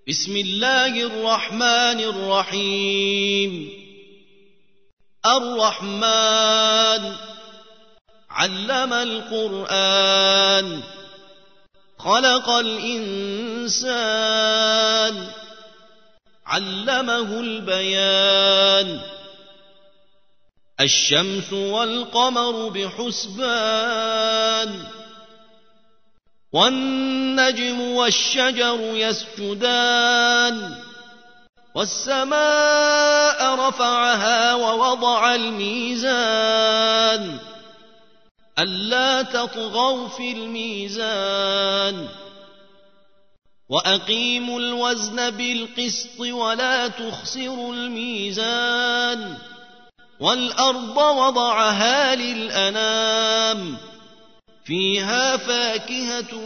بسم الله الرحمن الرحيم الرحمن علم القرآن خلق الإنسان علمه البيان الشمس والقمر بحسبان والنجم والشجر يسجدان والسماء رفعها ووضع الميزان ألا تطغوا في الميزان وأقيموا الوزن بالقسط ولا تخسروا الميزان والأرض وضعها للأنام فيها فاكهة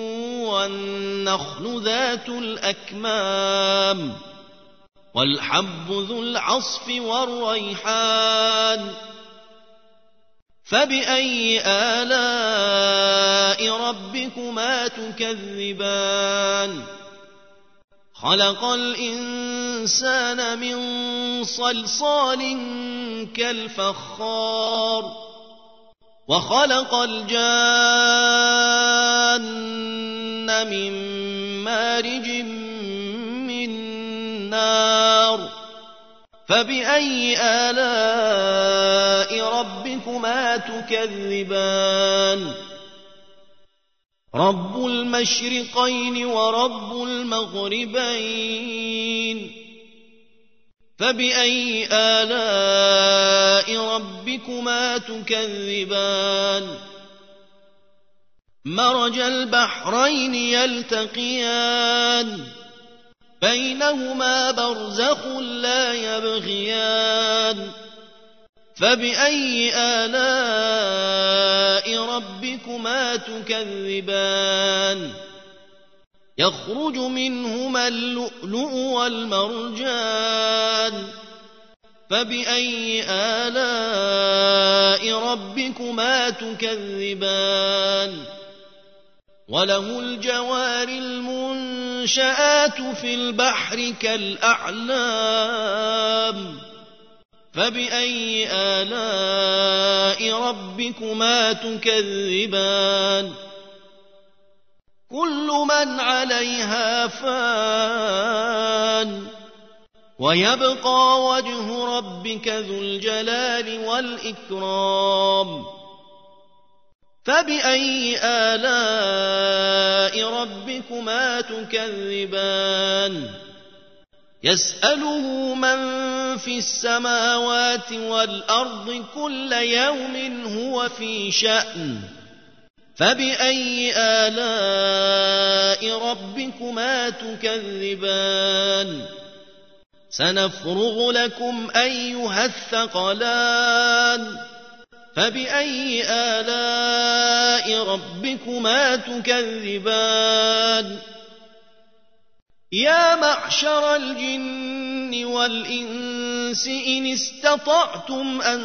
والنخل ذات الأكمام والحب ذو العصف والريحان فبأي آلاء ربكما تكذبان خلق الإنسان من صلصال كالفخار وخلق الجان من مارج من نار فبأي آلاء ربكما تكذبان رب المشرقين ورب المغربين فبأي آلاء ربكما تكذبان مرج البحرين يلتقيان بينهما برزخ لا يبغيان فبأي آلاء ربكما تكذبان يخرج منهما اللؤلؤ والمرجان فبأي آلاء ربكما تكذبان وله الجوار المنشآت في البحر كالأعلام فبأي آلاء ربكما تكذبان كل من عليها فان ويبقى وجه ربك ذو الجلال والإكرام فبأي آلاء ربكما تكذبان يسأله من في السماوات والأرض كل يوم هو في شأن فبأي آلاء ربكما تكذبان سنفرغ لكم أيها الثقلان فبأي آلاء ربكما تكذبان يا معشر الجن والإنس إن استطعتم أن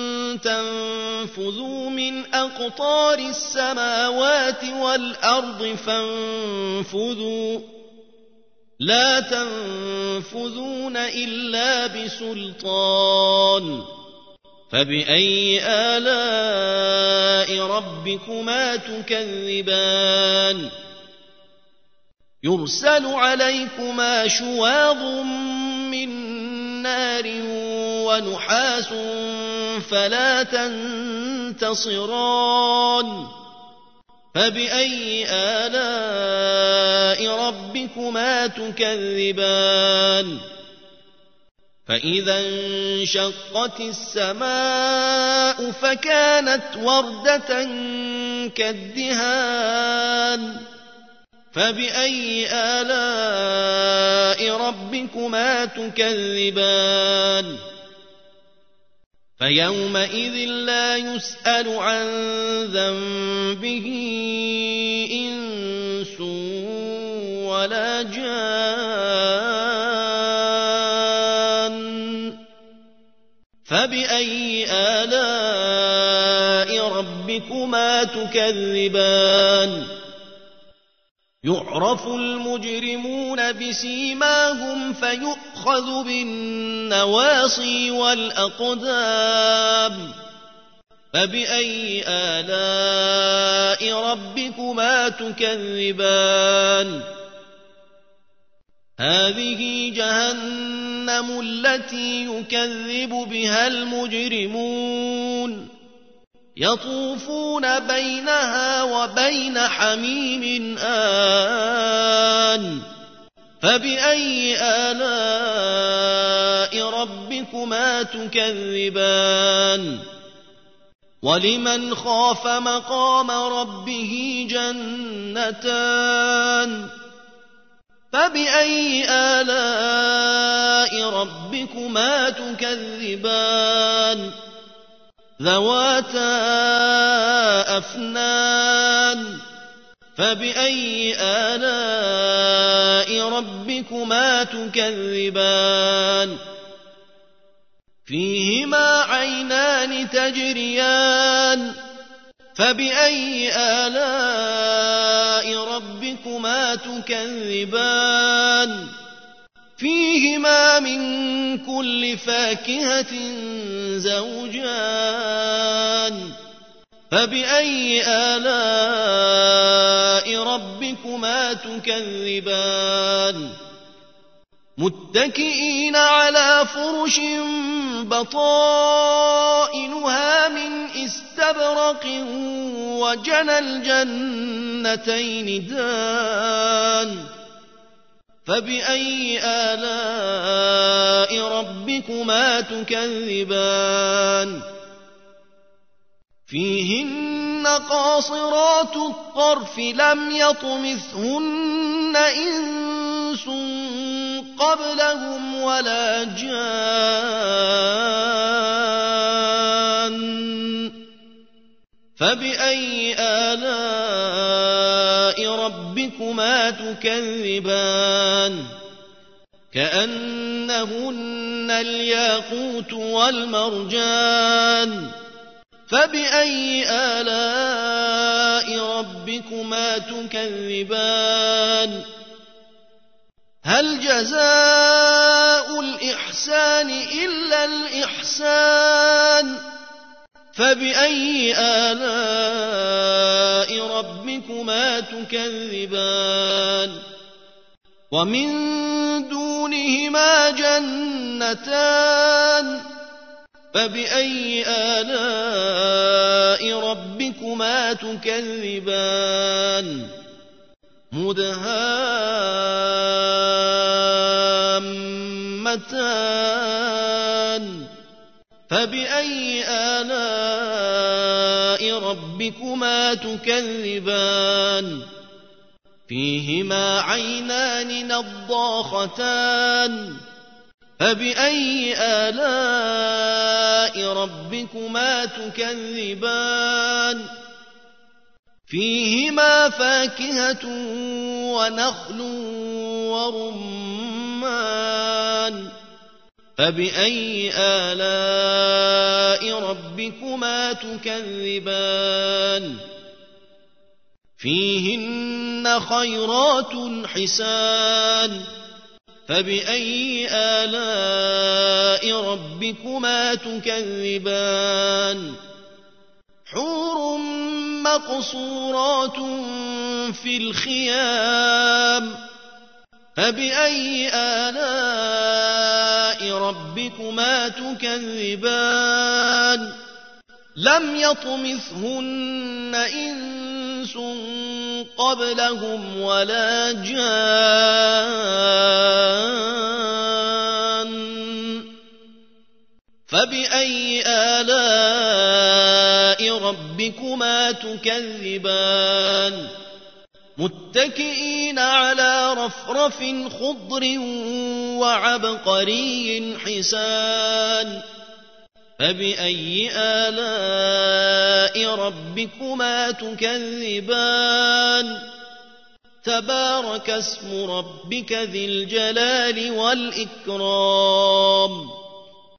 تنفذوا من أقطار السماوات والأرض فانفذوا لا تنفذون إلا بسلطان فبأي آلاء ربكما تكذبان يرسل عليكما شواظ من نار ونحاس فلا تنتصران فبأي آلاء ربكما تكذبان فإذا انشقت السماء فكانت وردة كالدهان فبأي آلاء ربكما تكذبان فيومئذ لا يسأل عن ذنبه إنس ولا جان فبأي آلاء ربكما تكذبان يعرف المجرمون بسيماهم فيؤخذ بالنواصي والأقدام فبأي آلاء ربكما تكذبان هذه جهنم التي يكذب بها المجرمون يطوفون بينها وبين حميم آن فبأي آلاء ربكما تكذبان ولمن خاف مقام ربه جنتان فبأي آلاء ربكما تكذبان ذواتا أفنان فبأي آلاء ربكما تكذبان فيهما عينان تجريان فبأي آلاء ربكما تكذبان فيهما من كل فاكهة زوجان فبأي آلاء ربكما تكذبان متكئين على فرش بطائنها من استبرق وجنى الجنتين دان فبأي آلاء ربكما تكذبان فيهن قاصرات الطرف لم يطمثهن إنس قبلهم ولا جان فبأي آلاء ربكما تكذبان كأنهن الياقوت والمرجان فبأي آلاء ربكما تكذبان هل جزاء الإحسان إلا الإحسان فبأي آلاء ربكما تكذبان ومن دونهما جنتان فبأي آلاء ربكما تكذبان مدهامتان فبأي آلاء ربكما تكذبان فيهما عينان نضاختان فبأي آلاء ربكما تكذبان فيهما فاكهة ونخل ورمان فبأي آلاء ربكما تكذبان فيهن خيرات حسان فبأي آلاء ربكما تكذبان حور مقصورات في الخيام فبأي آلاء ربكما تكذبان لم يطمثهن إنس قبلهم ولا جان فبأي آلاء ربكما تكذبان متكئين على رفرف خضر وعبقري حسان فبأي آلاء ربكما تكذبان تبارك اسم ربك ذي الجلال والإكرام